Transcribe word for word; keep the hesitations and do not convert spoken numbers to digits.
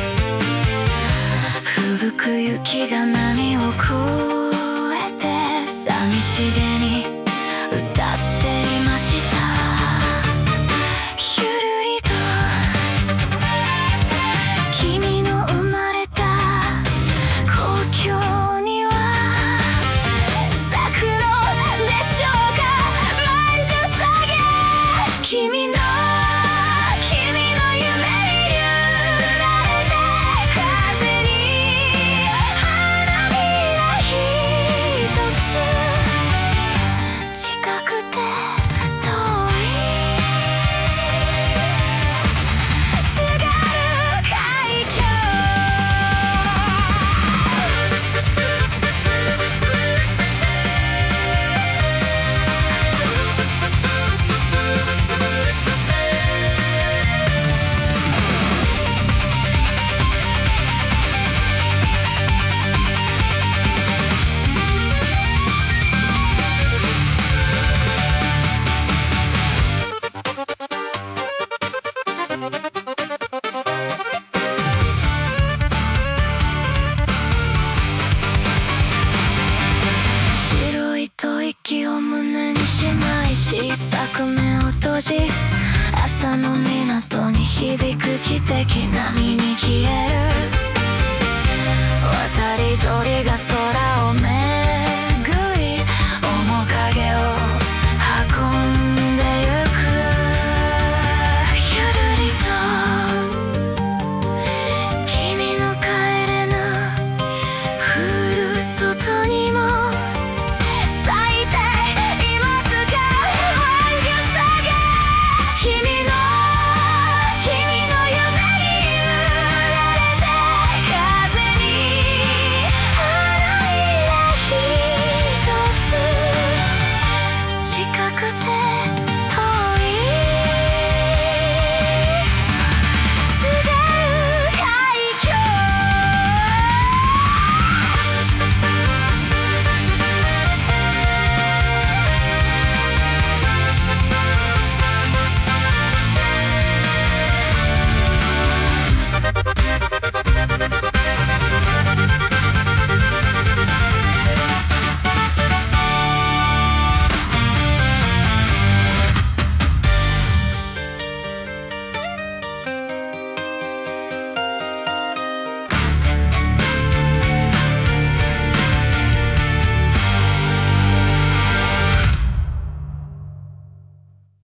吹く雪が波を越えて寂しげに歌っていました。ゆるりと君の生まれた故郷には咲くのでしょうか。まんじゅう下げ君の息を胸にしまい小さく目を閉じ朝の港に響く汽笛波に消え